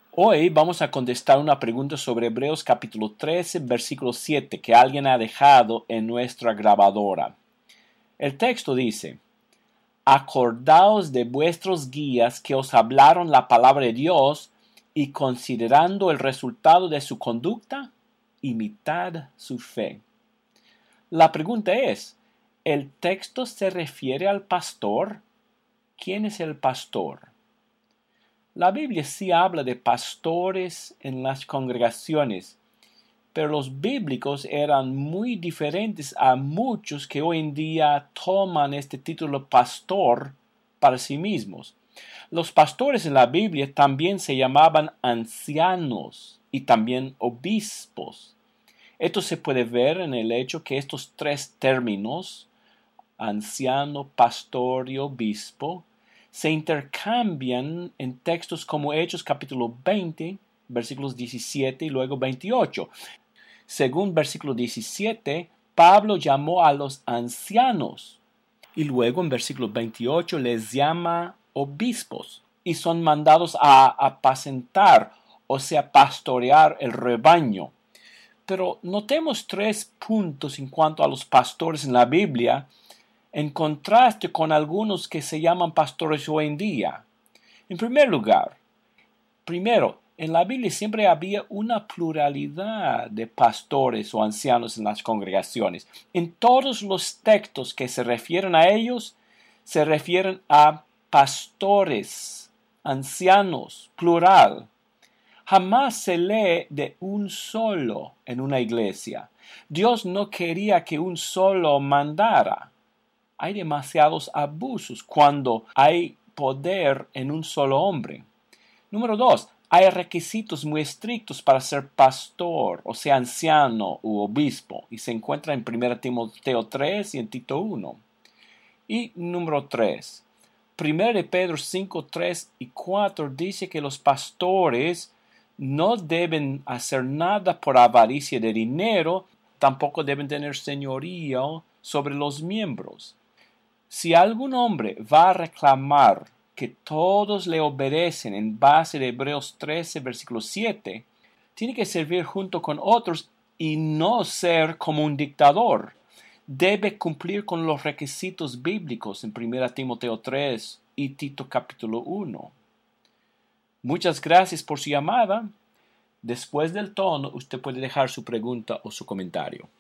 Hoy vamos a contestar una pregunta sobre Hebreos capítulo 13, versículo 7 que alguien ha dejado en nuestra grabadora. El texto dice: Acordaos de vuestros guías que os hablaron la palabra de Dios y considerando el resultado de su conducta, imitad su fe. La pregunta es, ¿el texto se refiere al pastor? ¿Quién es el pastor? La Biblia sí habla de pastores en las congregaciones, pero los bíblicos eran muy diferentes a muchos que hoy en día toman este título pastor para sí mismos. Los pastores en la Biblia también se llamaban ancianos y también obispos. Esto se puede ver en el hecho que estos tres términos, anciano, pastor y obispo, se intercambian en textos como Hechos capítulo 20, versículos 17 y luego 28. Según versículo 17, Pablo llamó a los ancianos y luego en versículo 28 les llama obispos y son mandados a apacentar, o sea, pastorear el rebaño. Pero notemos tres puntos en cuanto a los pastores en la Biblia, en contraste con algunos que se llaman pastores hoy en día. En primer lugar, en la Biblia siempre había una pluralidad de pastores o ancianos en las congregaciones. En todos los textos que se refieren a ellos, se refieren a pastores, ancianos, plural. Jamás se lee de un solo en una iglesia. Dios no quería que un solo mandara. Hay demasiados abusos cuando hay poder en un solo hombre. Número 2. Hay requisitos muy estrictos para ser pastor, o sea, anciano u obispo, y se encuentra en 1 Timoteo 3 y en Tito 1. Y número 3. 1 de Pedro 5, 3 y 4 dice que los pastores no deben hacer nada por avaricia de dinero, tampoco deben tener señorío sobre los miembros. Si algún hombre va a reclamar que todos le obedecen en base de Hebreos 13, versículo 7, tiene que servir junto con otros y no ser como un dictador. Debe cumplir con los requisitos bíblicos en 1 Timoteo 3 y Tito capítulo 1. Muchas gracias por su llamada. Después del tono, usted puede dejar su pregunta o su comentario.